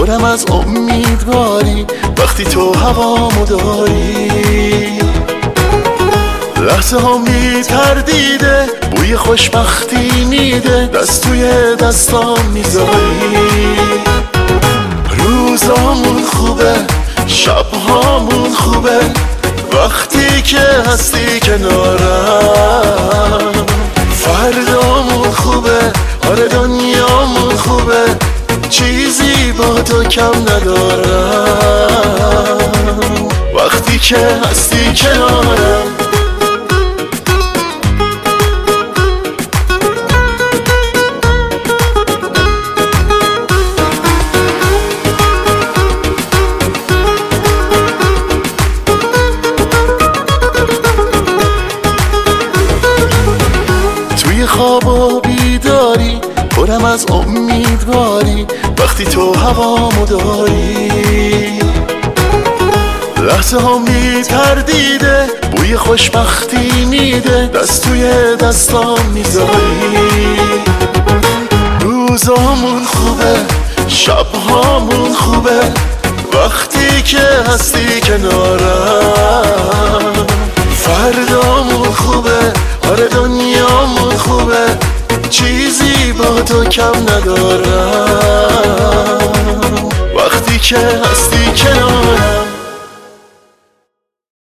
پرم از امیدواری وقتی تو هوامو داری. لحظه ها میتردیده بوی خوشبختی میده دست توی دستام میذاری. روزامون خوبه شبهامون خوبه وقتی که هستی کنارم. فردامون خوبه آره دنیامون خوبه چیزی با تو کم ندارم وقتی که هستی کنارم. خواب و بیداری پرم از امیدواری وقتی تو هوامو داری. لحظه ها میتردیده بوی خوشبختی میده دست توی دستام میذاری. روزامون خوبه شبهامون خوبه وقتی که هستی کنارم. فردامون خوبه آره دنیامون خوبه چیزی با تو کم ندارم وقتی که هستی کنارم.